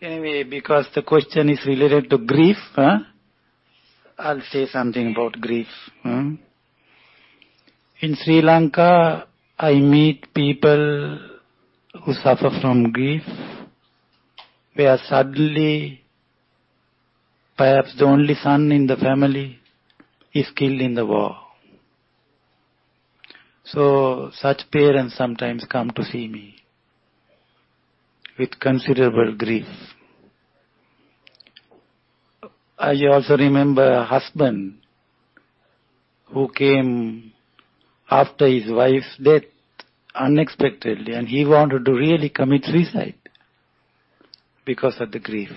Anyway, because the question is related to grief, I'll say something about grief. In Sri Lanka, I meet people who suffer from grief, where suddenly perhaps the only son in the family is killed in the war. So such parents sometimes come to see me with considerable grief. I also remember a husband who came after his wife's death unexpectedly, and he wanted to really commit suicide because of the grief.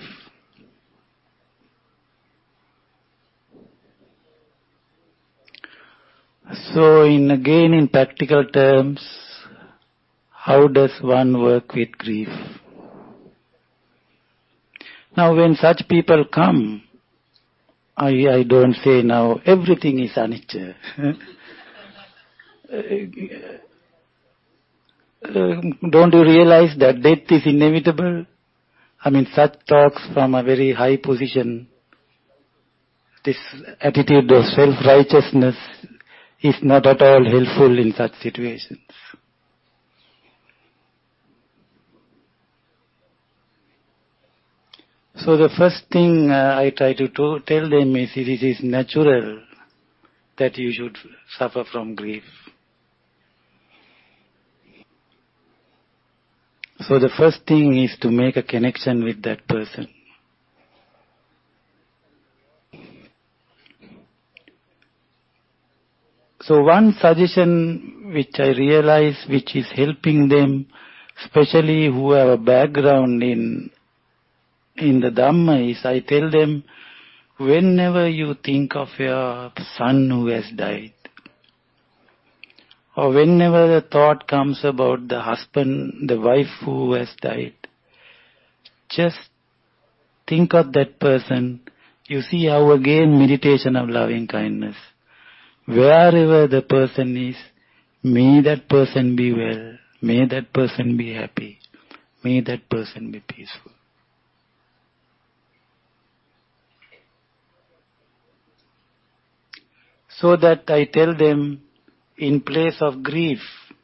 So again in practical terms, how does one work with grief? Now when such people come, I don't say now everything is anicca. Don't you realize that death is inevitable? I mean, such talks from a very high position, this attitude of self-righteousness is not at all helpful in such situations. So the first thing I try to tell them is it is natural that you should suffer from grief. So the first thing is to make a connection with that person. So one suggestion which I realize which is helping them, especially who have a background in the Dhamma, is I tell them, whenever you think of your son who has died, or whenever the thought comes about the husband, the wife who has died, just think of that person. You see how again meditation of loving kindness. Wherever the person is, may that person be well, may that person be happy, may that person be peaceful. So that I tell them, in place of grief,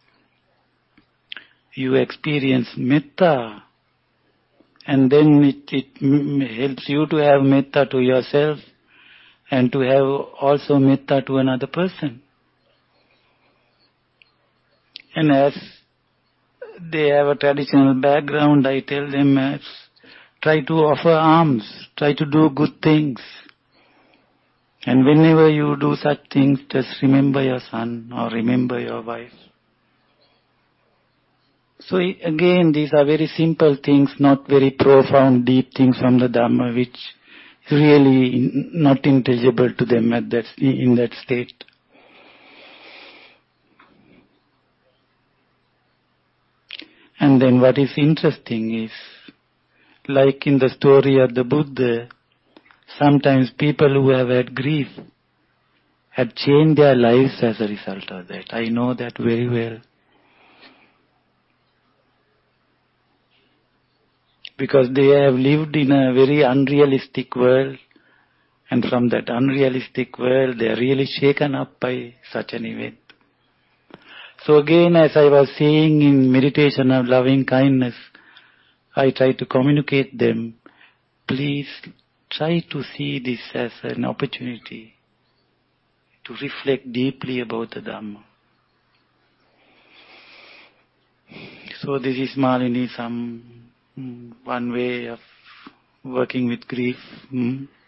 you experience metta, and then it helps you to have metta to yourself and to have also metta to another person. And as they have a traditional background, I tell them, try to offer alms, try to do good things. And whenever you do such things, just remember your son or remember your wife. So again, these are very simple things, not very profound, deep things from the Dhamma, which is really not intelligible to them in that state. And then what is interesting is, like in the story of the Buddha, sometimes people who have had grief had changed their lives as a result of that. I know that very well. Because they have lived in a very unrealistic world, and from that unrealistic world they are really shaken up by such an event. So again, as I was saying in meditation of loving kindness, I try to communicate them, please try to see this as an opportunity to reflect deeply about the Dhamma. So this is, Malini, one way of working with grief.